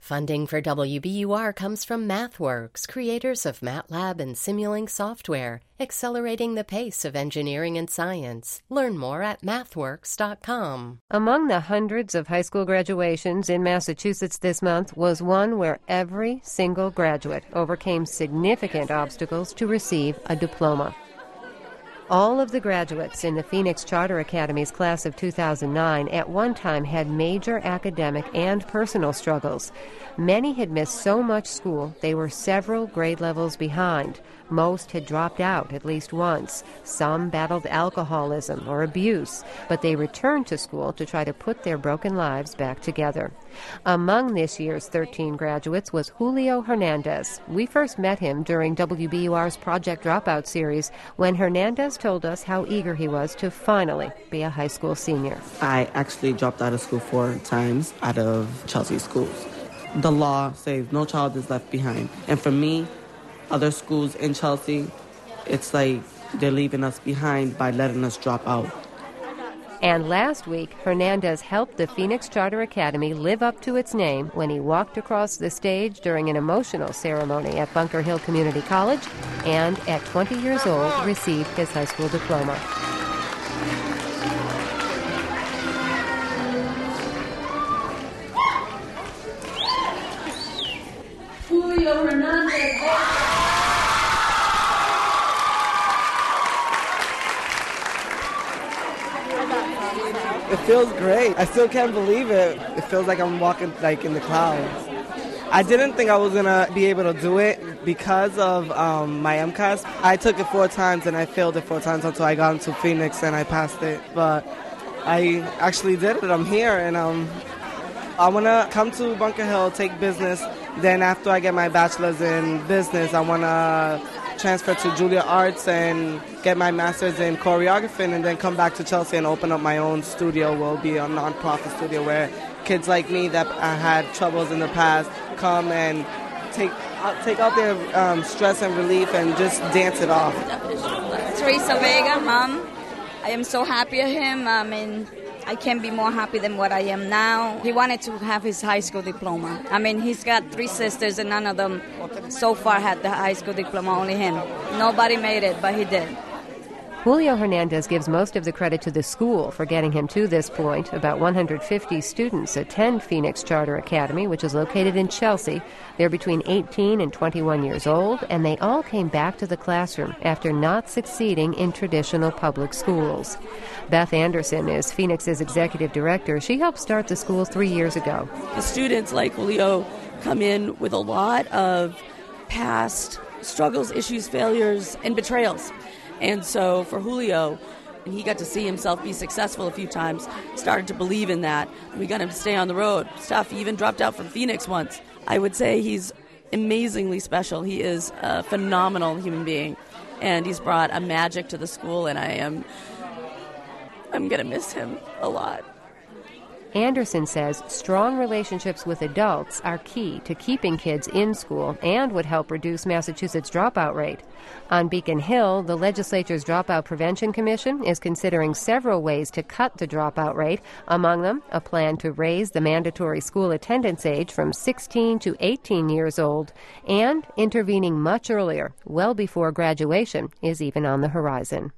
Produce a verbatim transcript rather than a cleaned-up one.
Funding for W B U R comes from MathWorks, creators of MATLAB and Simulink software, accelerating the pace of engineering and science. Learn more at mathworks dot com. Among the hundreds of high school graduations in Massachusetts this month was one where every single graduate overcame significant obstacles to receive a diploma. All of the graduates in the Phoenix Charter Academy's class of two thousand nine at one time had major academic and personal struggles. Many had missed so much school they were several grade levels behind. Most had dropped out at least once. Some battled alcoholism or abuse, but they returned to school to try to put their broken lives back together. Among this year's thirteen graduates was Julio Hernandez. We first met him during W B U R's Project Dropout series when Hernandez told us how eager he was to finally be a high school senior. I actually dropped out of school four times out of Chelsea schools. The law says no child is left behind. And for me, other schools in Chelsea, it's like they're leaving us behind by letting us drop out. And last week, Hernandez helped the Phoenix Charter Academy live up to its name when he walked across the stage during an emotional ceremony at Bunker Hill Community College and, at twenty years old, received his high school diploma. Julio Hernandez. It feels great. I still can't believe it. It feels like I'm walking like in the clouds. I didn't think I was going to be able to do it because of um, my MCAS. I took it four times and I failed it four times until I got into Phoenix and I passed it. But I actually did it. I'm here and um, I want to come to Bunker Hill, take business. Then after I get my bachelor's in business, I want to transfer to Juilliard Arts and get my master's in choreography and then come back to Chelsea and open up my own studio. Will be a non-profit studio where kids like me that had troubles in the past come and take uh, take out their um, stress and relief and just dance it off. Teresa Vega, Mom. I am so happy at him. I mean, I can't be more happy than what I am now. He wanted to have his high school diploma. I mean, he's got three sisters and none of them so far had the high school diploma, only him. Nobody made it, but he did. Julio Hernandez gives most of the credit to the school for getting him to this point. About one hundred fifty students attend Phoenix Charter Academy, which is located in Chelsea. They're between eighteen and twenty-one years old, and they all came back to the classroom after not succeeding in traditional public schools. Beth Anderson is Phoenix's executive director. She helped start the school three years ago. The students like Julio come in with a lot of past struggles, issues, failures, and betrayals. And so for Julio, and he got to see himself be successful a few times, started to believe in that. We got him to stay on the road. Stuff, he even dropped out from Phoenix once. I would say he's amazingly special. He is a phenomenal human being, and he's brought a magic to the school, and I am I'm going to miss him a lot. Anderson says strong relationships with adults are key to keeping kids in school and would help reduce Massachusetts' dropout rate. On Beacon Hill, the legislature's Dropout Prevention Commission is considering several ways to cut the dropout rate. Among them, a plan to raise the mandatory school attendance age from sixteen to eighteen years old, and intervening much earlier, well before graduation, is even on the horizon.